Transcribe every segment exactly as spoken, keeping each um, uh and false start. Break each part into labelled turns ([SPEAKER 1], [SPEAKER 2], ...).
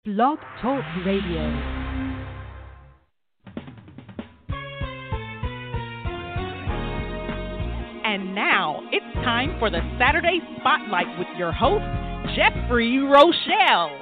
[SPEAKER 1] Blog Talk Radio. And now it's time for the Saturday Spotlight with your host, Jeffrey Rochelle.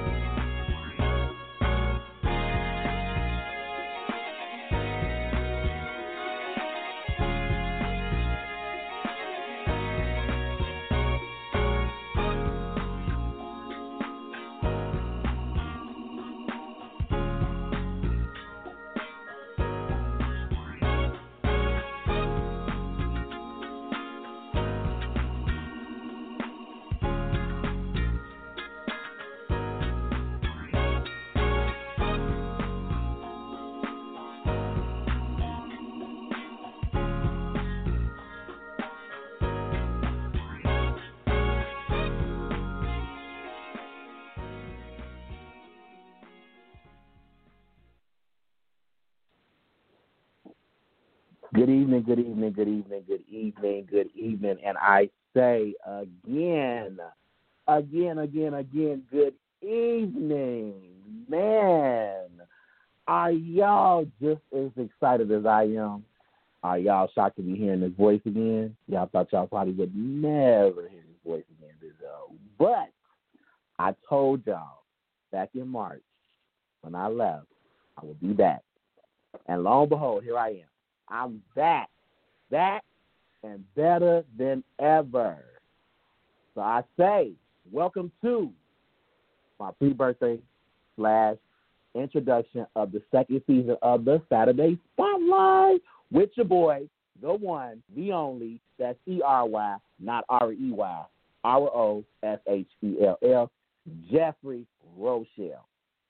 [SPEAKER 2] Good evening, good evening, good evening, good evening, good evening. And I say again, again, again, again, good evening. Man, are y'all just as excited as I am? Are y'all shocked to be hearing this voice again? Y'all thought y'all probably would never hear this voice again, this uh, But I told y'all back in March when I left, I would be back. And lo and behold, here I am. I'm back, back, and better than ever. So I say, welcome to my pre-birthday slash introduction of the second season of the Saturday Spotlight with your boy, the one, the only, that's E R Y, not R E Y, R O S H E L L, Jeffrey Rochelle.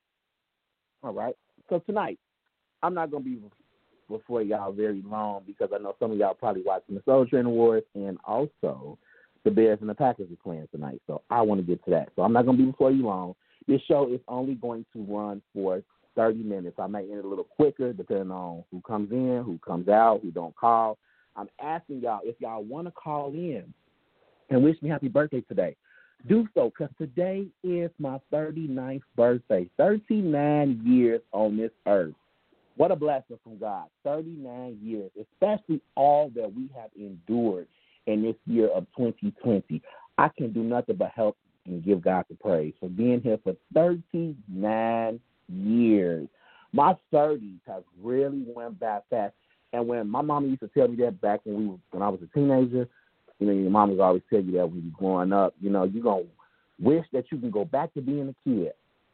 [SPEAKER 2] All right, so tonight, I'm not going to be before y'all very long because I know some of y'all probably watching the Soul Train Awards and also the Bears and the Packers are playing tonight. So I want to get to that. So I'm not going to be before you long. This show is only going to run for thirty minutes. I may end it a little quicker depending on who comes in, who comes out, who don't call. I'm asking y'all if y'all want to call in and wish me happy birthday today. Do so because today is my thirty-ninth birthday, thirty-nine years on this earth. What a blessing from God. thirty-nine years, especially all that we have endured in this year of twenty twenty. I can do nothing but help and give God the praise for being here for thirty-nine years. My thirties have really went by fast. And when my mama used to tell me that back when we were, when I was a teenager, you know, your mama's always tell you that when you're growing up, you know, you're going to wish that you can go back to being a kid.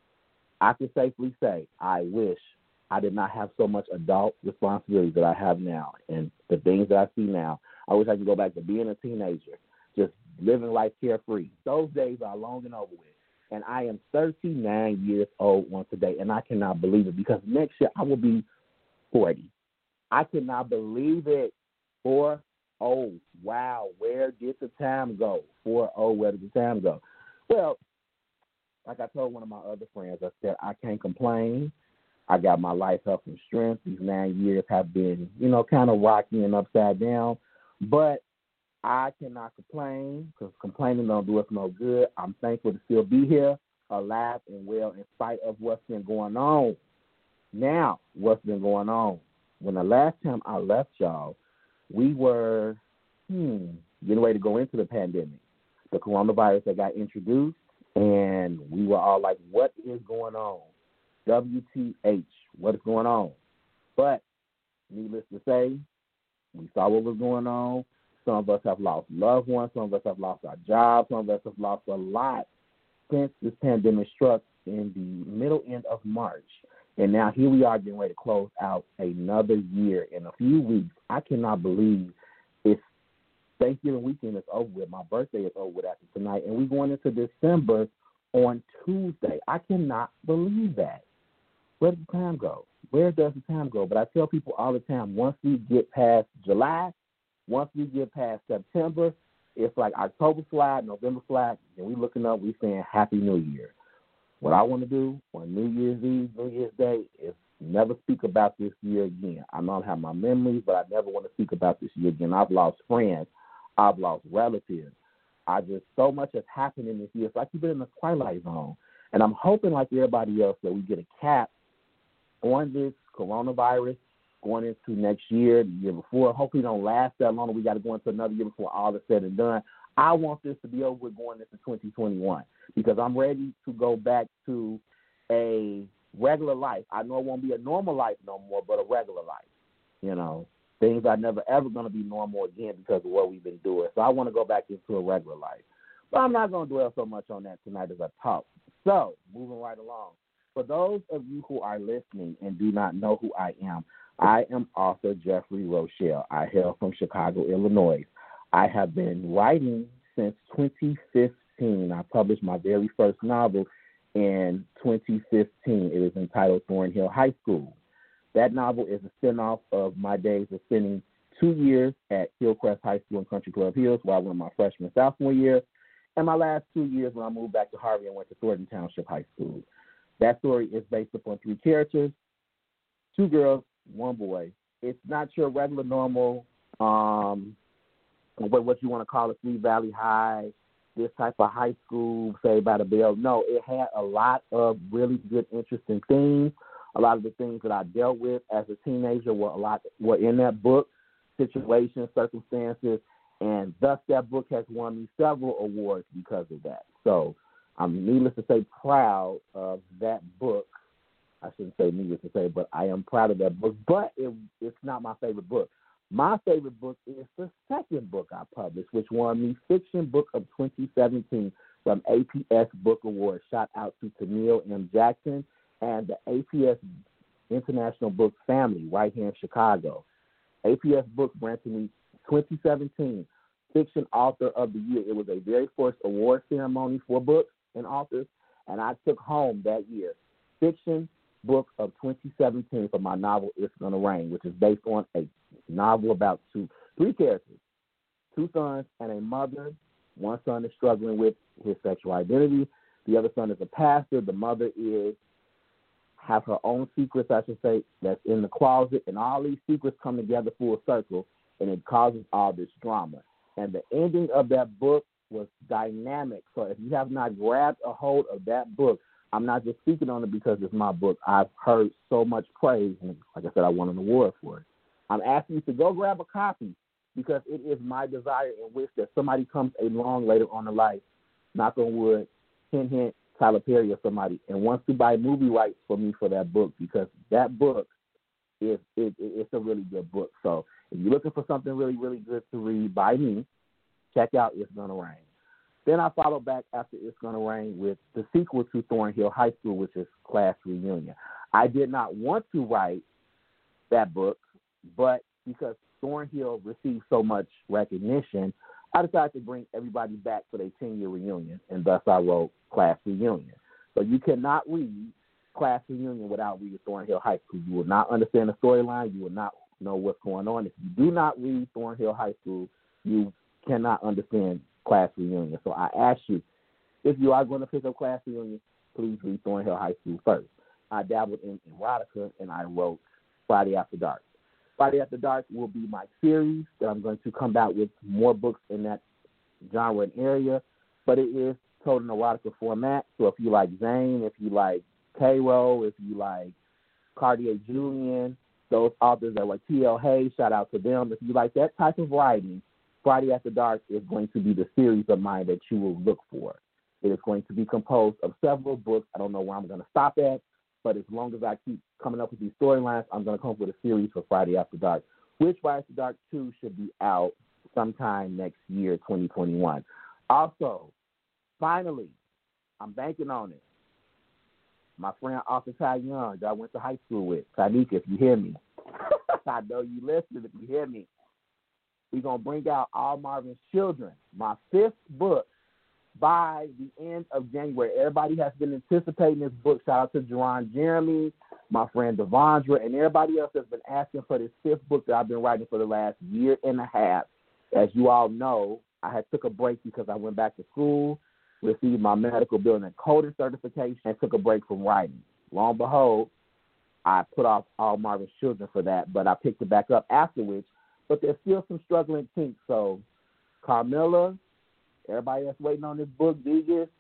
[SPEAKER 2] I can safely say I wish I did not have so much adult responsibility that I have now and the things that I see now. I wish I could go back to being a teenager, just living life carefree. Those days are long and over with. And I am thirty-nine years old on today, and I cannot believe it because next year I will be forty. I cannot believe it. Four, oh, wow, where did the time go? Four, oh, where did the time go? Well, like I told one of my other friends, I said I can't complain. I got my life, health, and strength. These nine years have been, you know, kind of rocky and upside down. But I cannot complain because complaining don't do us no good. I'm thankful to still be here, alive and well, in spite of what's been going on. Now, what's been going on? When the last time I left y'all, we were hmm, getting ready to go into the pandemic, the coronavirus that got introduced, and we were all like, what is going on? W T H, what is going on? But needless to say, we saw what was going on. Some of us have lost loved ones. Some of us have lost our jobs. Some of us have lost a lot since this pandemic struck in the middle end of March. And now here we are getting ready to close out another year in a few weeks. I cannot believe it's Thanksgiving weekend is over with. My birthday is over with after tonight. And we're going into December on Tuesday. I cannot believe that. Where does the time go? Where does the time go? But I tell people all the time, once we get past July, once we get past September, it's like October slide, November slide, and we looking up, we saying Happy New Year. What I want to do on New Year's Eve, New Year's Day, is never speak about this year again. I know I have my memories, but I never want to speak about this year again. I've lost friends. I've lost relatives. I just, so much has happened in this year. It's like you've been in the twilight zone. And I'm hoping, like everybody else, that we get a cap on this coronavirus going into next year, the year before. Hopefully it don't last that long. We got to go into another year before all is said and done. I want this to be over with going into twenty twenty-one because I'm ready to go back to a regular life. I know it won't be a normal life no more, but a regular life. You know, things are never, ever going to be normal again because of what we've been doing. So I want to go back into a regular life. But I'm not going to dwell so much on that tonight as I talk. So, moving right along. For those of you who are listening and do not know who I am, I am author Jeffrey Rochelle. I hail from Chicago, Illinois. I have been writing since twenty fifteen. I published my very first novel in twenty fifteen. It is entitled Thornhill High School. That novel is a spinoff of my days of spending two years at Hillcrest High School in Country Club Hills, where I went my freshman and sophomore year, and my last two years when I moved back to Harvey and went to Thornton Township High School. That story is based upon three characters, two girls, one boy. It's not your regular, normal, um, what, what you want to call it, Sweet Valley High, this type of high school, Saved by the Bell. No, it had a lot of really good, interesting things. A lot of the things that I dealt with as a teenager were a lot were in that book, situations, circumstances, and thus that book has won me several awards because of that. So I'm needless to say proud of that book. I shouldn't say needless to say, but I am proud of that book. But it, it's not my favorite book. My favorite book is the second book I published, which won me Fiction Book of twenty seventeen from A P S Book Awards. Shout out to Tennille M. Jackson and the A P S International Book Family right here in Chicago. A P S Book granted me twenty seventeen Fiction Author of the Year. It was a very first award ceremony for books and authors, and I took home that year Fiction Book of twenty seventeen for my novel It's Gonna Rain, which is based on a novel about two, three characters, two sons and a mother. One son is struggling with his sexual identity. The other son is a pastor. The mother is have her own secrets, I should say, that's in the closet, and all these secrets come together full circle, and it causes all this drama. And the ending of that book was dynamic. So if you have not grabbed a hold of that book, I'm not just speaking on it because it's my book. I've heard so much praise, and like I said, I won an award for it. I'm asking you to go grab a copy because it is my desire and wish that somebody comes along later on in life, knock on wood, hint, hint, Tyler Perry or somebody, and wants to buy movie rights for me for that book because that book is it, it, it's a really good book. So if you're looking for something really, really good to read by me, check out It's Gonna Rain. Then I followed back after It's Gonna Rain with the sequel to Thornhill High School, which is Class Reunion. I did not want to write that book, but because Thornhill received so much recognition, I decided to bring everybody back for their ten-year reunion, and thus I wrote Class Reunion. So you cannot read Class Reunion without reading Thornhill High School. You will not understand the storyline. You will not know what's going on. If you do not read Thornhill High School, you cannot understand Class Reunion. So I ask you, if you are going to pick up Class Reunion, please read Thornhill High School first. I dabbled in erotica, and I wrote Friday After Dark. Friday After Dark will be my series that I'm going to come out with more books in that genre and area, but it is told in erotica format. So if you like Zane, if you like K-Roll, if you like Cartier Julian, those authors that were T L Hayes, shout out to them. If you like that type of writing, Friday After Dark is going to be the series of mine that you will look for. It is going to be composed of several books. I don't know where I'm going to stop at, but as long as I keep coming up with these storylines, I'm going to come up with a series for Friday After Dark, which Friday After Dark two should be out sometime next year, twenty twenty-one. Also, finally, I'm banking on it. My friend Arthur Ty Young, that I went to high school with, Tanika, if you hear me, I know you listen if you hear me. We're going to bring out All Marvin's Children, my fifth book, by the end of January. Everybody has been anticipating this book. Shout out to Jerron Jeremy, my friend Devondra, and everybody else that's been asking for this fifth book that I've been writing for the last year and a half. As you all know, I had took a break because I went back to school, received my medical billing and coding certification, and took a break from writing. Lo and behold, I put off All Marvin's Children for that, but I picked it back up afterwards. But there's still some struggling kinks. So, Carmilla, everybody that's waiting on this book, Degas,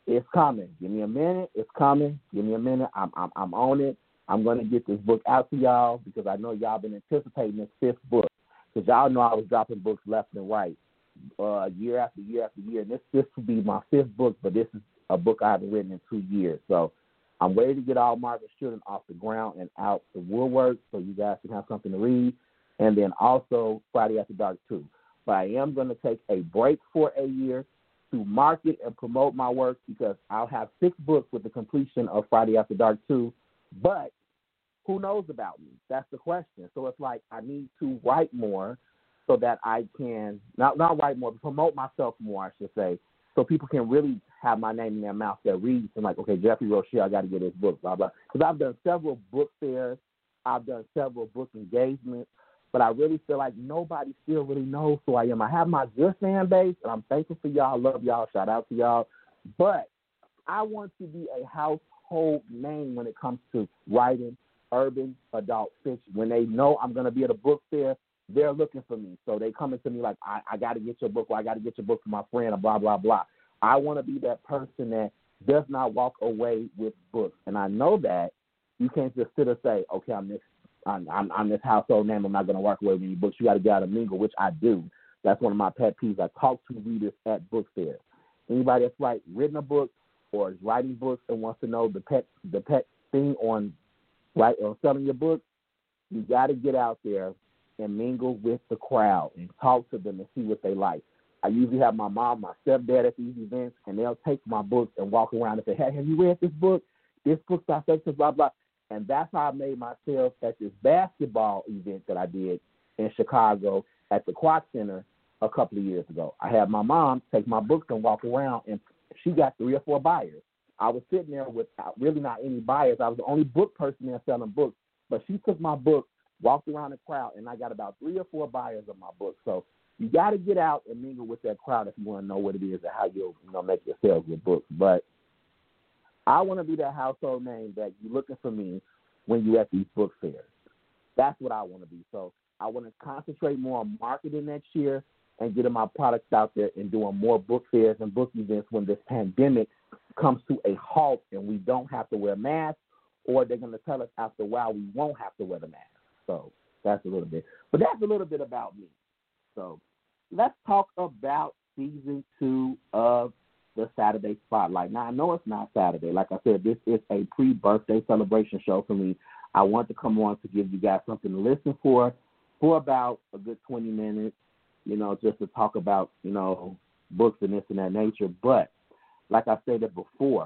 [SPEAKER 2] It's coming. Give me a minute. It's coming. Give me a minute. I'm I'm I'm on it. I'm gonna get this book out to y'all because I know y'all been anticipating this fifth book. Because y'all know I was dropping books left and right, uh, year after year after year. And this this will be my fifth book, but this is a book I haven't written in two years. So I'm ready to get all Marvin's Children off the ground and out the woodwork so you guys can have something to read. And then also Friday After Dark too. But I am going to take a break for a year to market and promote my work because I'll have six books with the completion of Friday After Dark two. But who knows about me? That's the question. So it's like I need to write more so that I can, not, not write more, but promote myself more, I should say, so people can really have my name in their mouth that reads and like, okay, Jeffrey Rochelle, I got to get his book, blah, blah. Because I've done several book fairs. I've done several book engagements. But I really feel like nobody still really knows who I am. I have my good fan base, and I'm thankful for y'all. Love y'all. Shout out to y'all. But I want to be a household name when it comes to writing urban adult fiction. When they know I'm going to be at a book fair, they're looking for me. So they coming to me like, I, I got to get your book, or I got to get your book for my friend, or blah, blah, blah. I want to be that person that does not walk away with books. And I know that you can't just sit and say, okay, I'm this I'm, I'm, I'm this household name. I'm not going to walk away with any books. You got to get out and mingle, which I do. That's one of my pet peeves. I talk to readers at book fairs. Anybody that's like written a book or is writing books and wants to know the pet the pet thing on right or selling your book, you got to get out there and mingle with the crowd and talk to them and see what they like. I usually have my mom, my stepdad at these events, and they'll take my books and walk around and say, hey, have you read this book? This book's affected, blah, blah. And that's how I made myself at this basketball event that I did in Chicago at the Quad Center a couple of years ago. I had my mom take my books and walk around, and she got three or four buyers. I was sitting there with really not any buyers. I was the only book person there selling books. But she took my book, walked around the crowd, and I got about three or four buyers of my book. So you got to get out and mingle with that crowd if you want to know what it is and how you'll you know, make your sales with books. But I want to be that household name that you're looking for me when you're at these book fairs. That's what I want to be. So I want to concentrate more on marketing next year and getting my products out there and doing more book fairs and book events when this pandemic comes to a halt and we don't have to wear masks, or they're going to tell us after a while we won't have to wear the mask. So that's a little bit. But that's a little bit about me. So let's talk about season two of the Saturday Spotlight. Now, I know it's not Saturday. Like I said, this is a pre-birthday celebration show for me. I want to come on to give you guys something to listen for for about a good twenty minutes, you know, just to talk about, you know, books and this and that nature. But like I said before,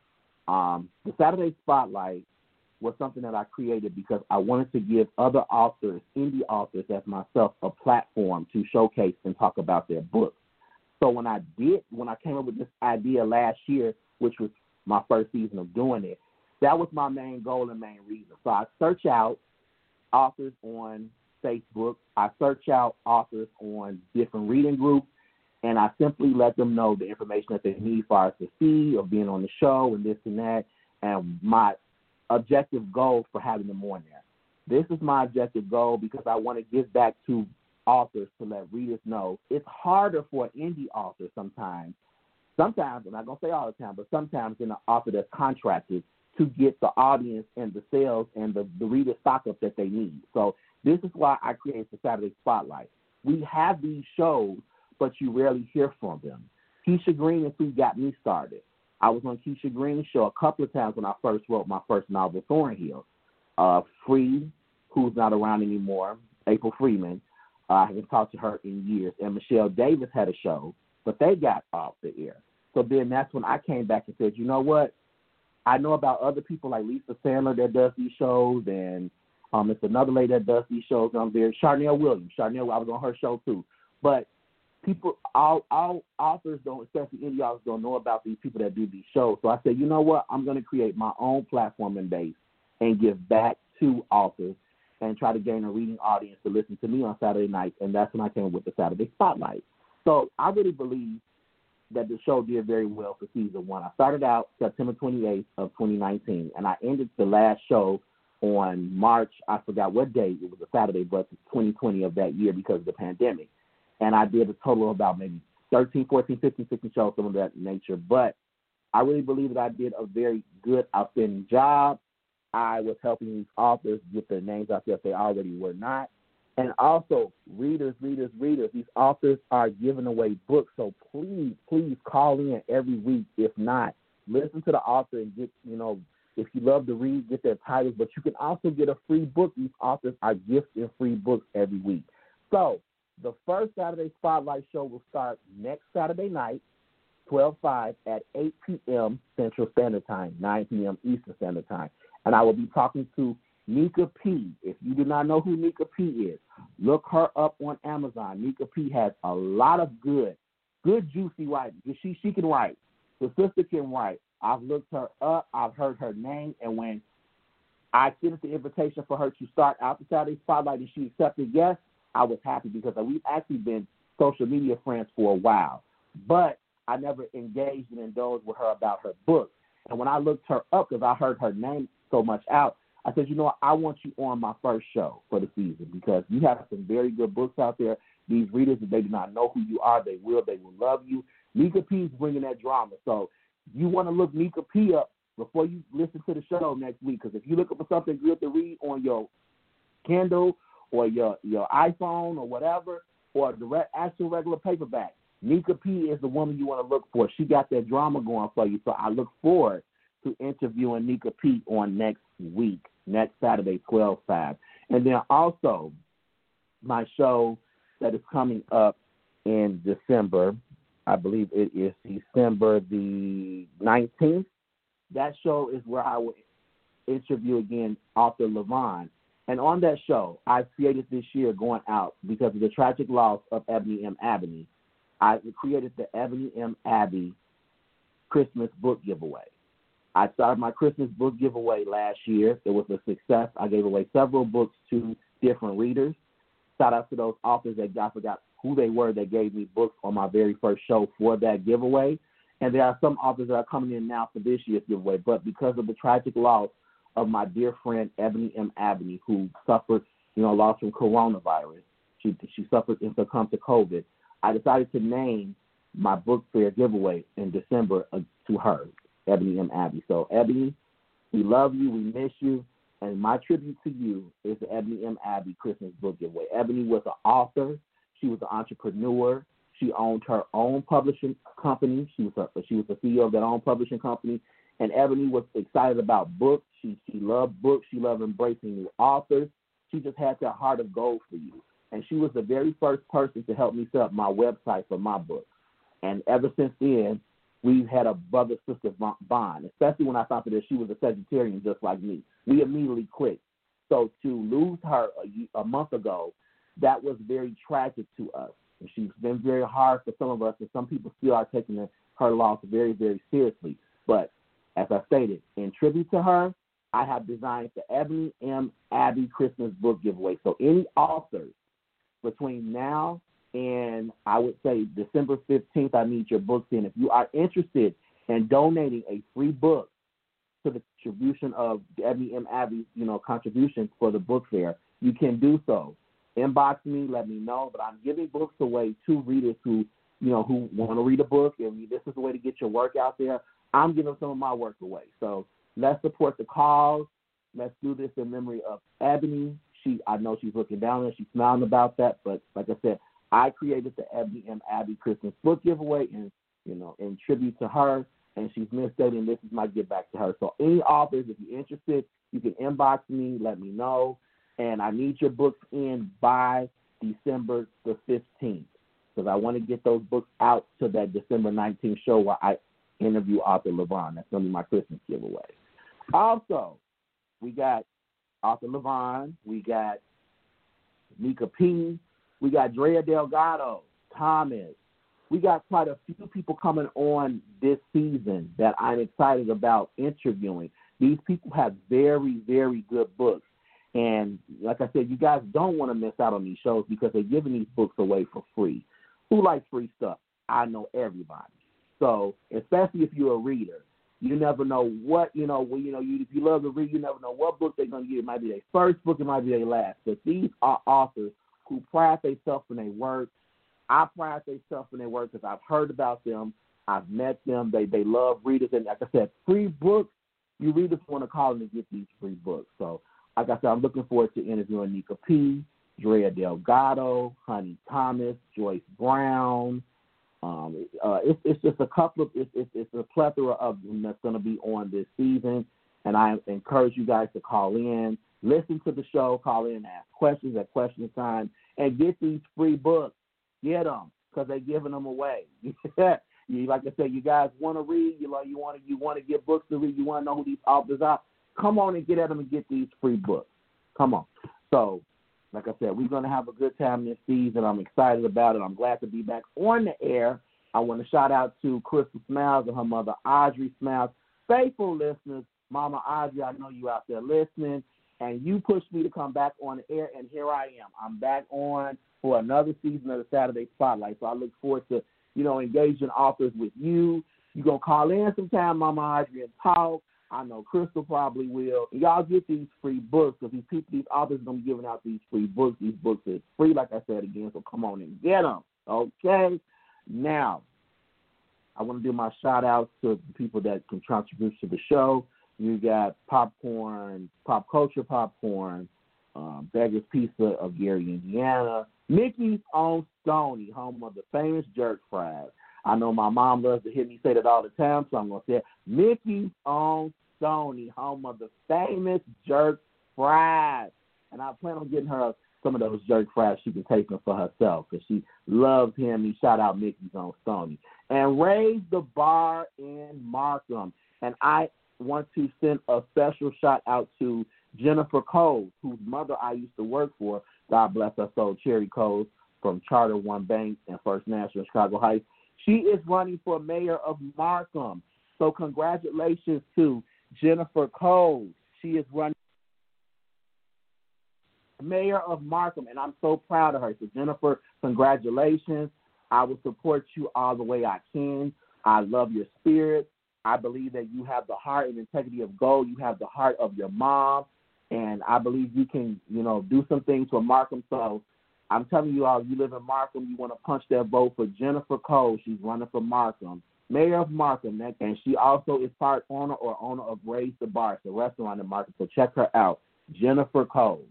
[SPEAKER 2] um, the Saturday Spotlight was something that I created because I wanted to give other authors, indie authors as myself, a platform to showcase and talk about their books. So when I did, when I came up with this idea last year, which was my first season of doing it, that was my main goal and main reason. So I search out authors on Facebook. I search out authors on different reading groups, and I simply let them know the information that they need for us to see or being on the show and this and that, and my objective goal for having them on there. This is my objective goal because I want to give back to authors to let readers know it's harder for an indie author sometimes. Sometimes, I'm not going to say all the time, but sometimes in an author that's contracted to get the audience and the sales and the, the reader stock up that they need. So this is why I created the Saturday Spotlight. We have these shows, but you rarely hear from them. Keisha Green is who got me started. I was on Keisha Green's show a couple of times when I first wrote my first novel, Thornhill. Uh, Free, who's not around anymore, April Freeman, uh, I haven't talked to her in years, and Michelle Davis had a show, but they got off the air. So then that's when I came back and said, you know what? I know about other people like Lisa Sandler that does these shows, and um, it's another lady that does these shows. I'm there, Charnel Williams. Charnel, I was on her show too. But people, all, all authors don't, especially indie authors, don't know about these people that do these shows. So I said, you know what? I'm going to create my own platform and base and give back to authors and try to gain a reading audience to listen to me on Saturday nights. And that's when I came up with the Saturday Spotlight. So I really believe that the show did very well for season one. I started out September twenty-eighth of twenty nineteen, and I ended the last show on March, I forgot what day, it was a Saturday, but twenty twenty of that year because of the pandemic. And I did a total of about maybe thirteen, fourteen, fifteen, sixteen shows, some of that nature. But I really believe that I did a very good, outstanding job. I was helping these authors get their names out there if they already were not. And also, readers, readers, readers, these authors are giving away books. So please, please call in every week. If not, listen to the author and get, you know, if you love to read, get their titles. But you can also get a free book. These authors are gifting free books every week. So the first Saturday Spotlight show will start next Saturday night, twelve five at eight p.m. Central Standard Time, nine p.m. Eastern Standard Time. And I will be talking to Nika P. If you do not know who Nika P is, look her up on Amazon. Nika P has a lot of good, good juicy writing. She she can write. The sister can write. I've looked her up. I've heard her name. And when I sent the invitation for her to start out the Saturday Spotlight and she accepted yes, I was happy because we've actually been social media friends for a while. But I never engaged and indulged with her about her book. And when I looked her up, because I heard her name so much out, I said, you know what, I want you on my first show for the season because you have some very good books out there. These readers, if they do not know who you are, they will. They will love you. Nika P is bringing that drama. So you want to look Nika P up before you listen to the show next week because if you look for something good to read on your Kindle or your, your iPhone or whatever, or the re- actual regular paperback, Nika P is the woman you want to look for. She got that drama going for you. So I look forward to interviewing Nika P on next week, next Saturday, twelve five. And then also my show that is coming up in December, I believe it is December the nineteenth. That show is where I will interview again author Levon. And on that show, I created this year going out because of the tragic loss of Ebony M. Abbey. I created the Ebony M. Abbey Christmas book giveaway. I started my Christmas book giveaway last year. It was a success. I gave away several books to different readers. Shout out to those authors that I forgot who they were that gave me books on my very first show for that giveaway. And there are some authors that are coming in now for this year's giveaway. But because of the tragic loss of my dear friend Ebony M. Abbey, who suffered, you know, loss from coronavirus, she she suffered and succumbed to COVID, I decided to name my book fair giveaway in December uh, to her, Ebony M. Abbey. So, Ebony, we love you, we miss you, and my tribute to you is the Ebony M. Abbey Christmas book giveaway. Ebony was an author. She was an entrepreneur. She owned her own publishing company. She was a, she was the C E O of that own publishing company. And Ebony was excited about books. She she loved books. She loved embracing new authors. She just had that heart of gold for you. And she was the very first person to help me set up my website for my book. And ever since then, we've had a brother-sister bond, especially when I found that she was a Sagittarian just like me. We immediately clicked. So to lose her a, a month ago, that was very tragic to us. And she's been very hard for some of us, and some people still are taking her loss very, very seriously. But as I stated, in tribute to her, I have designed the Ebony M. Abbey Christmas book giveaway. So any authors between now and I would say December fifteenth, I need your books in. If you are interested in donating a free book to the contribution of the Ebony M. Abbey, you know, contributions for the book fair, you can do so. Inbox me, let me know. But I'm giving books away to readers who, you know, who want to read a book, and this is a way to get your work out there. I'm giving some of my work away. So let's support the cause. Let's do this in memory of Ebony. She, I know she's looking down there. She's smiling about that. But like I said, I created the Ebony M. Abbey Christmas book giveaway, and you know, in tribute to her. And she's misstating this is my give back to her. So any authors, if you're interested, you can inbox me, let me know. And I need your books in by December the fifteenth because I want to get those books out to that December nineteenth show where I interview author Levon. That's going to be my Christmas giveaway. Also, we got author Levon. We got Nika P. We got Drea Delgado, Thomas. We got quite a few people coming on this season that I'm excited about interviewing. These people have very, very good books. And like I said, you guys don't want to miss out on these shows because they're giving these books away for free. Who likes free stuff? I know everybody. So especially if you're a reader, you never know what, you know, when, you know, you, if you love to read, you never know what book they're going to give. It might be their first book, it might be their last. But these are authors who pride themselves in their work. I pride themselves in their work because I've heard about them. I've met them. They they love readers. And like I said, free books, you readers want to call them to get these free books. So, like I said, I'm looking forward to interviewing Nika P., Drea Delgado, Honey Thomas, Joyce Brown. Um, uh, it's, it's just a couple of, it's, it's, it's a plethora of them that's going to be on this season. And I encourage you guys to call in, listen to the show, call in, ask questions at question time, and get these free books. Get them, because they're giving them away. you, like I said, you guys want to read, you know, you want to you want to get books to read, you want to know who these authors are. Come on and get at them and get these free books. Come on. So, like I said, we're going to have a good time this season. I'm excited about it. I'm glad to be back on the air. I want to shout out to Crystal Smiles and her mother, Audrey Smiles. Faithful listeners, Mama Audrey, I know you out there listening, and you pushed me to come back on the air, and here I am. I'm back on for another season of the Saturday Spotlight, so I look forward to, you know, engaging authors with you. You're going to call in sometime, Mama Audrey, and talk. I know Crystal probably will. Y'all get these free books, because these people, these authors are going to be giving out these free books. These books are free, like I said again, so come on and get them, okay? Now, I want to do my shout-outs to the people that can contribute to the show. You got Popcorn, Pop Culture Popcorn, um, Beggar's Pizza of Gary, Indiana, Mickey's Own Stony, home of the famous jerk fries. I know my mom loves to hear me say that all the time, so I'm going to say it. Mickey's Own Stony, home of the famous jerk fries. And I plan on getting her some of those jerk fries she can take them for herself, because she loves hearing me shout out Mickey's Own Stony. And Raise the Bar in Markham. And I want to send a special shout out to Jennifer Coles, whose mother I used to work for. God bless her soul, Cherry Coles from Charter One Bank and First National Chicago Heights. She is running for mayor of Markham. So congratulations to Jennifer Coles. She is running mayor of Markham, and I'm so proud of her. So Jennifer, congratulations. I will support you all the way I can. I love your spirit. I believe that you have the heart and integrity of gold. You have the heart of your mom, and I believe you can, you know, do some things for Markham. So I'm telling you all, you live in Markham, you want to punch that vote for Jennifer Cole. She's running for Markham, mayor of Markham, and she also is part owner or owner of Raise the Bar, the restaurant in Markham. So check her out, Jennifer Cole.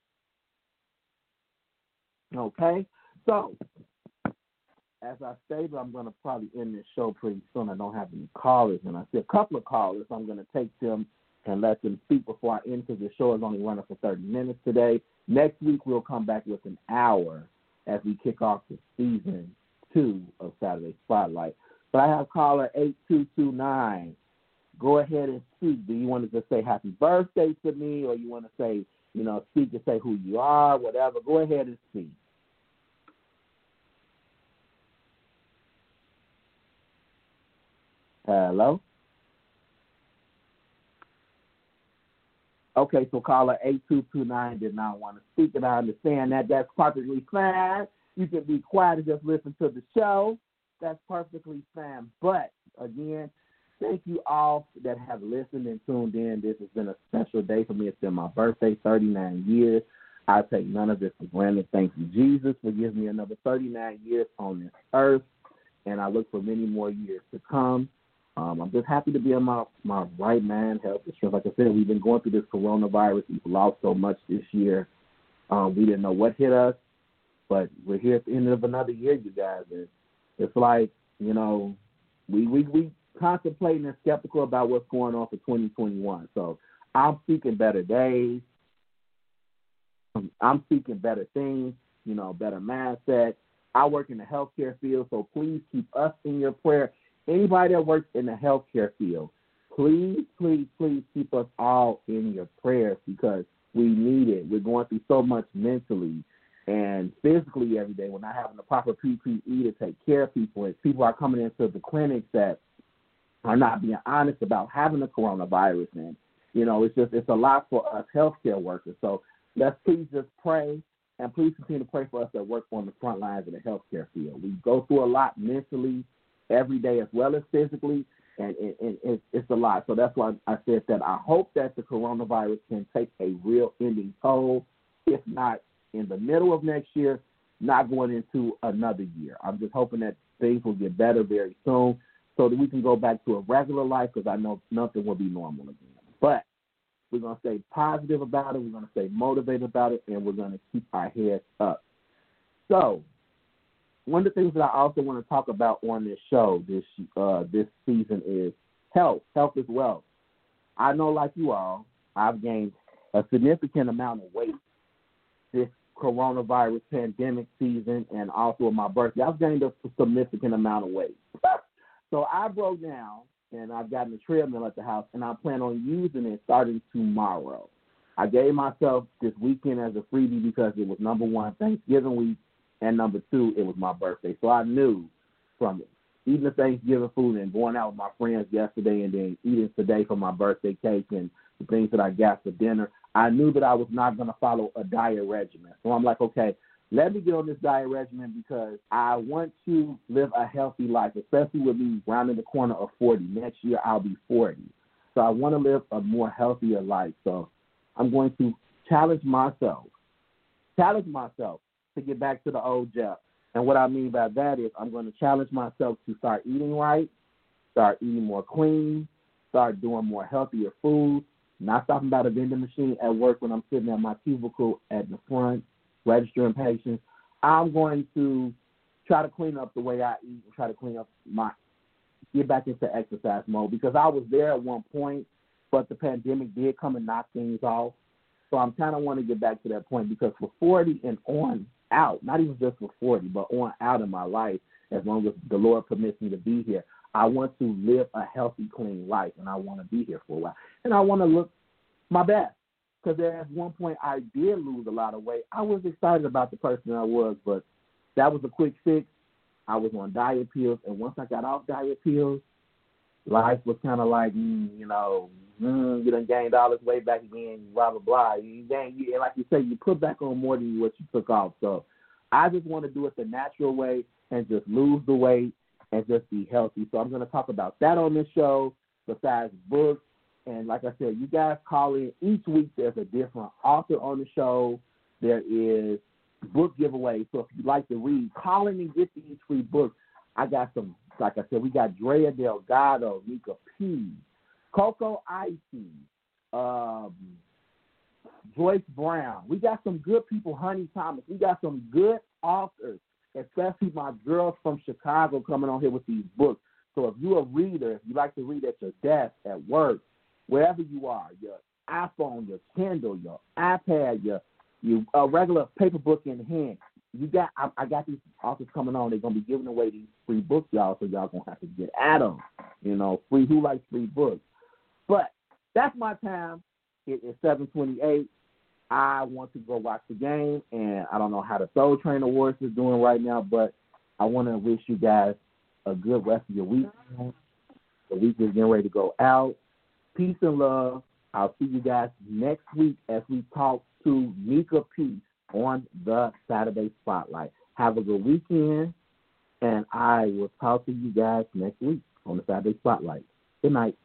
[SPEAKER 2] Okay, so as I stated, I'm going to probably end this show pretty soon. I don't have any callers, and I see a couple of callers. I'm going to take them and let them speak before I end, because the show is only running for thirty minutes today. Next week, we'll come back with an hour as we kick off the season two of Saturday Spotlight. But I have caller eight two two nine. Go ahead and speak. Do you want to just say happy birthday to me, or you want to say, you know, speak and say who you are, whatever? Go ahead and speak. Hello? Okay, so caller eight two two nine did not want to speak, and I understand that. That's perfectly fine. You can be quiet and just listen to the show. That's perfectly fine. But, again, thank you all that have listened and tuned in. This has been a special day for me. It's been my birthday, thirty-nine years. I take none of this for granted. Thank you, Jesus, for giving me another thirty-nine years on this earth, and I look for many more years to come. Um, I'm just happy to be in my, my right mind, health and strength. Like I said, we've been going through this coronavirus. We've lost so much this year. Um, we didn't know what hit us, but we're here at the end of another year, you guys. And it's like, you know, we we we contemplating and skeptical about what's going on for twenty twenty-one. So I'm seeking better days. I'm seeking better things, you know, better mindset. I work in the healthcare field, so please keep us in your prayer. Anybody that works in the healthcare field, please, please, please keep us all in your prayers, because we need it. We're going through so much mentally and physically every day. We're not having the proper P P E to take care of people, and people are coming into the clinics that are not being honest about having the coronavirus. And, you know, it's just, it's a lot for us healthcare workers. So let's please just pray, and please continue to pray for us that work on the front lines of the healthcare field. We go through a lot mentally every day as well as physically, and it, it, it, it's a lot. So that's why I said that I hope that the coronavirus can take a real ending toll, if not in the middle of next year, not going into another year. I'm just hoping that things will get better very soon. so that we can go back to a regular life, because I know nothing will be normal again. But we're going to stay positive about it. We're going to stay motivated about it, and we're going to keep our heads up. So one of the things that I also want to talk about on this show this uh, this season is health. Health is wealth. I know, like you all, I've gained a significant amount of weight this coronavirus pandemic season, and also on my birthday. I've gained a significant amount of weight. So I broke down, and I've gotten a treadmill at the house, and I plan on using it starting tomorrow. I gave myself this weekend as a freebie because it was, number one, Thanksgiving week, and number two, it was my birthday. So I knew from eating the Thanksgiving food and going out with my friends yesterday and then eating today for my birthday cake and the things that I got for dinner, I knew that I was not going to follow a diet regimen. So I'm like, okay, let me get on this diet regimen because I want to live a healthy life, especially with me rounding the corner of forty. Next year, I'll be forty. So I want to live a more healthier life. So I'm going to challenge myself, challenge myself to get back to the old Jeff. And what I mean by that is I'm going to challenge myself to start eating right, start eating more clean, start doing more healthier food, not stopping by the vending machine at work when I'm sitting at my cubicle at the front, registering patients. I'm going to try to clean up the way I eat and try to clean up my, get back into exercise mode because I was there at one point, but the pandemic did come and knock things off. So I'm kind of want to get back to that point because for forty and on out, not even just for forty, but on out in my life, as long as the Lord permits me to be here, I want to live a healthy, clean life, and I want to be here for a while. And I want to look my best because at one point I did lose a lot of weight. I was excited about the person I was, but that was a quick fix. I was on diet pills, and once I got off diet pills, life was kind of like, mm, you know, mm, you done gained all this weight back again, blah, blah, blah. You gain, you, and like you say, you put back on more than what you took off. So I just want to do it the natural way and just lose the weight and just be healthy. So I'm going to talk about that on this show, besides books. And like I said, you guys call in. Each week there's a different author on the show. There is book giveaways. So if you like to read, call in and get these free books. I got some, like I said, we got Drea Delgado, Nika P, Coco Icy, um, Joyce Brown. We got some good people, Honey Thomas. We got some good authors, especially my girls from Chicago coming on here with these books. So if you're a reader, if you like to read at your desk, at work, wherever you are, your iPhone, your Kindle, your iPad, your, your uh, regular paper book in hand, you got. I, I got these authors coming on. They're gonna be giving away these free books, y'all. So y'all gonna have to get at them. You know, free. Who likes free books? But that's my time. It is seven twenty-eight. I want to go watch the game, and I don't know how the Soul Train Awards is doing right now, but I want to wish you guys a good rest of your week. The week is getting ready to go out. Peace and love. I'll see you guys next week as we talk to Nika P on the Saturday Spotlight. Have a good weekend, and I will talk to you guys next week on the Saturday Spotlight. Good night.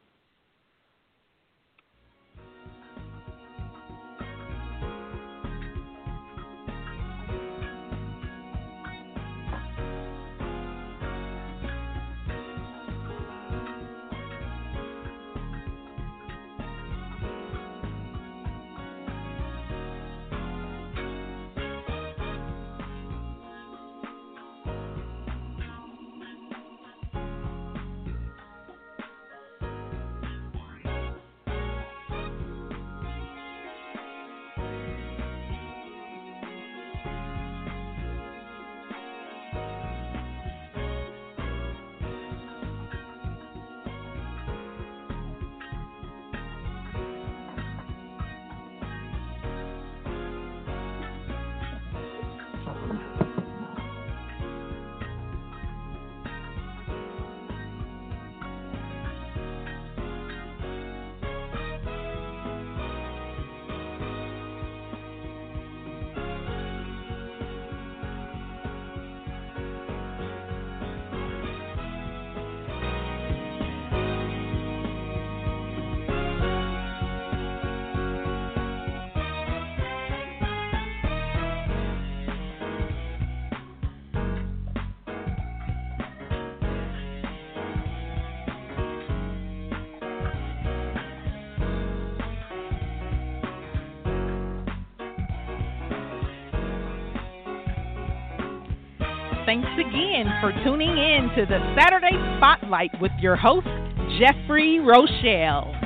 [SPEAKER 1] thanks again for tuning in to the Saturday Spotlight with your host, Jeffrey Rochelle.